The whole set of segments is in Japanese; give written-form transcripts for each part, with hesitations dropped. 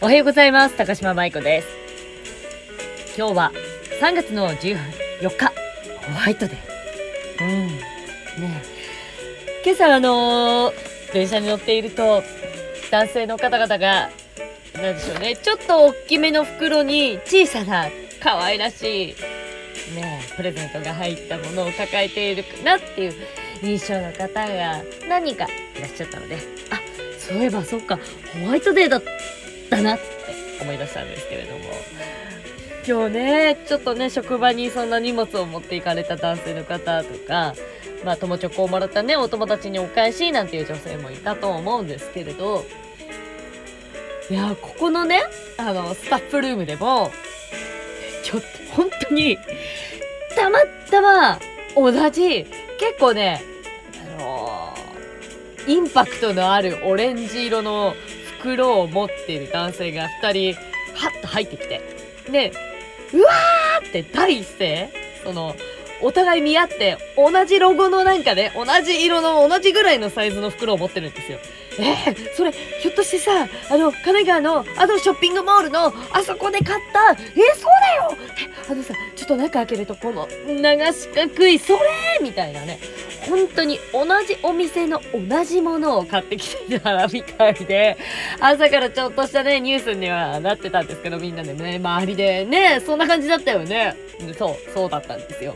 おはようございます。高島舞子です。今日は3月の14日、ホワイトデー。ねえ、今朝電車に乗っていると、男性の方々が、なんでしょうね、ちょっと大きめの袋に小さな可愛らしい、プレゼントが入ったものを抱えているなっていう印象の方が何人かいらっしゃったので、そういえばそっか、ホワイトデーだったなって思い出したんですけれども、今日ね、ちょっとね、職場にそんな荷物を持っていかれた男性の方とか、友チョコをもらったね、お友達にお返しなんていう女性もいたと思うんですけれど、いや、ここのね、スタッフルームでも、ちょっと本当に、たまたま同じ、結構ね、インパクトのあるオレンジ色の袋を持っている男性が2人、はっと入ってきて、で、うわーって第一声、お互い見合って、同じロゴのなんかね、同じ色の同じぐらいのサイズの袋を持ってるんですよ。それ、ひょっとしてさ、神奈川のショッピングモールのあそこで買った、そうだよちょっと中開けるとこの長四角い、それみたいなね、本当に同じお店の同じものを買ってきてたみたいで、朝からちょっとしたね、ニュースにはなってたんですけど、みんなでね、周りでね、そんな感じだったよね。そうだったんですよ。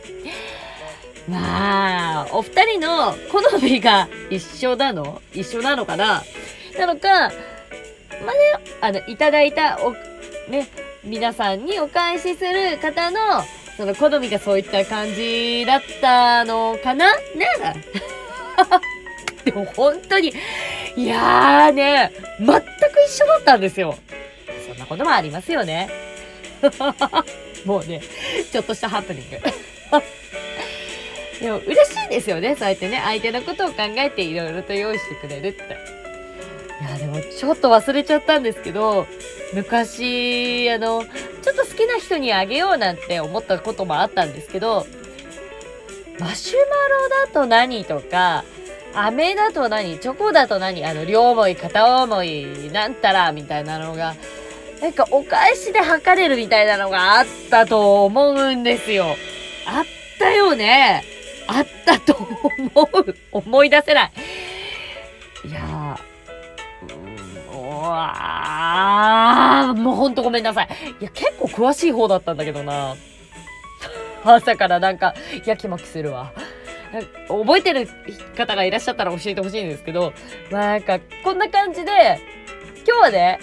お二人の好みが一緒なのかなのか、いただいた皆さんにお返しする方のその好みがそういった感じだったのかなでも本当に、いやーね、全く一緒だったんですよ。そんなこともありますよね。もうね、ちょっとしたハプニング。でも嬉しいですよね。そうやってね、相手のことを考えていろいろと用意してくれるって。いや、でもちょっと忘れちゃったんですけど、昔、ちょっと好きな人にあげようなんて思ったこともあったんですけど、マシュマロだと何とか、飴だと何、チョコだと何、両思い、片思い、なんたら、みたいなのが、なんかお返しで測れるみたいなのがあったと思うんですよ。あったよね。あったと思い出せない。いやもうほんとごめんなさい。いや、結構詳しい方だったんだけどな。朝からなんか、やきもきするわ。覚えてる方がいらっしゃったら教えてほしいんですけど、なんか、こんな感じで、今日はね、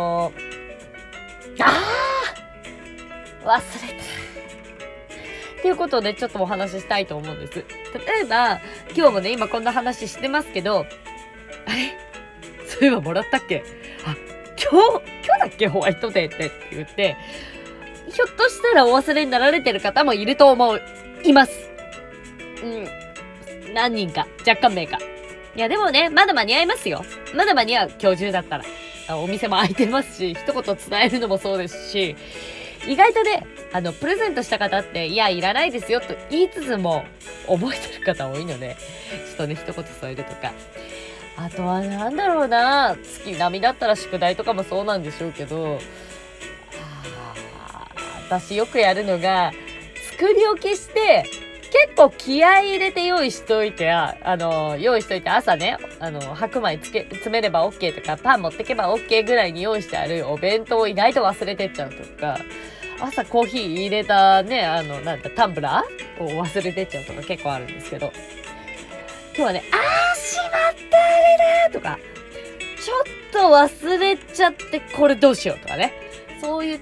忘れた。っていうことでちょっとお話ししたいと思うんです。例えば、今日もね、今こんな話してますけど、そういえばもらったっけ？今日だっけホワイトデーって言って、ひょっとしたらお忘れになられてる方もいるといます。何人か、若干名か。いやでもね、まだ間に合いますよ。まだ間に合う、今日中だったら。お店も開いてますし、一言伝えるのもそうですし、意外とね、プレゼントした方って、いや、いらないですよと言いつつも、覚えてる方多いので、ちょっとね、一言添えるとか。あとはなんだろうな、月並みだったら宿題とかもそうなんでしょうけど、私よくやるのが、作り置きして、結構気合い入れて用意しといて朝ね、白米詰めれば OK とか、パン持ってけば OK ぐらいに用意してあるお弁当を意外と忘れてっちゃうとか、朝コーヒー入れたね、タンブラーを忘れてっちゃうとか結構あるんですけど、今日はね、しまったあれだとか、ちょっと忘れちゃってこれどうしようとかね、そういった、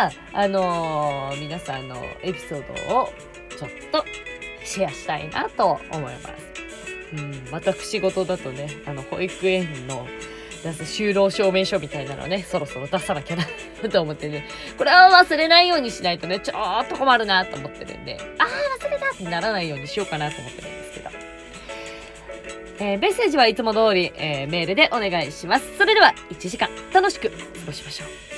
皆さんのエピソードをちょっとシェアしたいなと思います。私事だとね、保育園の出す就労証明書みたいなのね、そろそろ出さなきゃなと思ってね、これは忘れないようにしないとね、ちょっと困るなと思ってるんで、忘れたってならないようにしようかなと思ってるんですけど。メッセージはいつも通り、メールでお願いします。それでは1時間楽しく過ごしましょう。